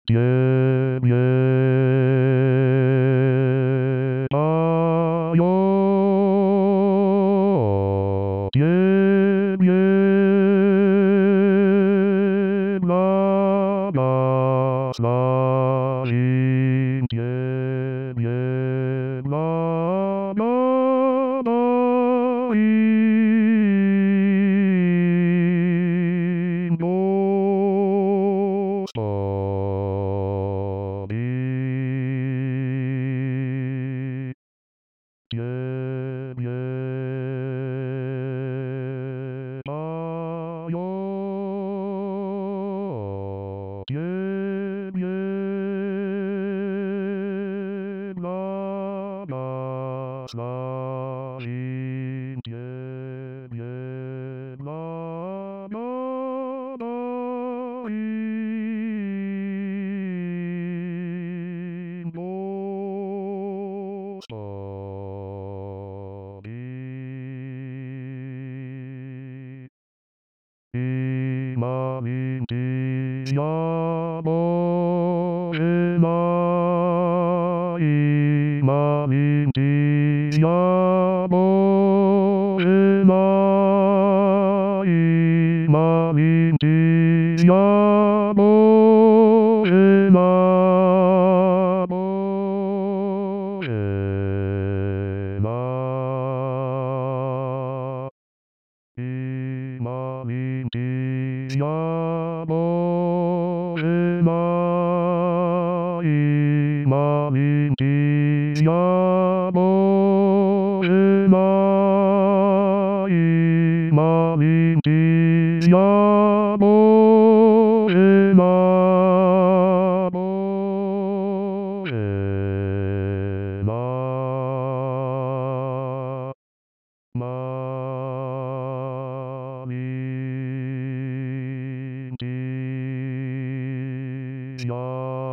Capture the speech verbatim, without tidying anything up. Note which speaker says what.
Speaker 1: Bien, bien. Ah, yo. Bien, bien. La, la, la, in, bien, bien. La, la, la, in, do, sol, mi. Bien, bien. La, yo. Bien, bien. La, la, la, in, bien, bien. La, la, la, in, do, sol, mi. Imaninti amo ela, imaninti amo ela, imaninti amo ela, amo ela. Imaninti amo ela, imaninti amo ela, imaninti amo ela, amo ela. Maninti